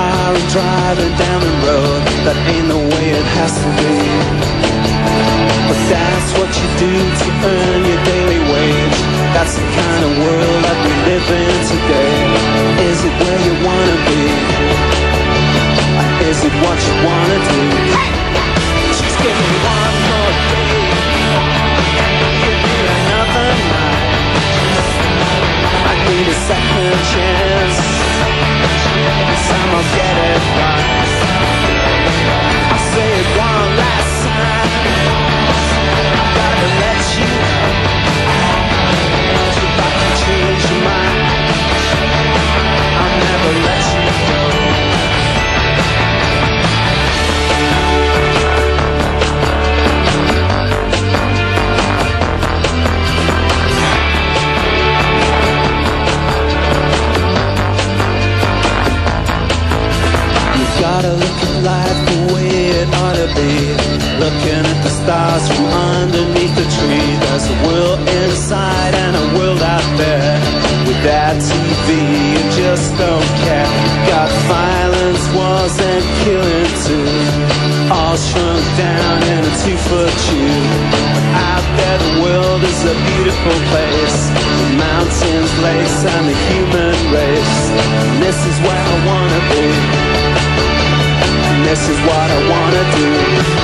car and driving down the road. That ain't the way it has to be. But that's what you do to earn your daily wage. That's the kind of world that we live in today. Is it where you wanna be? Is it what you wanna do? Hey! Just give me one more day. Give me another night. I need a second chance. Some I'll get it right. I'll say it one last time. I gotta let you know. If I can change your mind, I'll never let you go. Gotta look at life the way it ought to be. Looking at the stars from underneath the tree. There's a world inside and a world out there. With that TV, you just don't care. Got violence, wars and killing too. All shrunk down in a 2-foot tube. But out there the world is a beautiful place. The mountains, lakes and the human race. And this is where I wanna be. This is what I wanna do.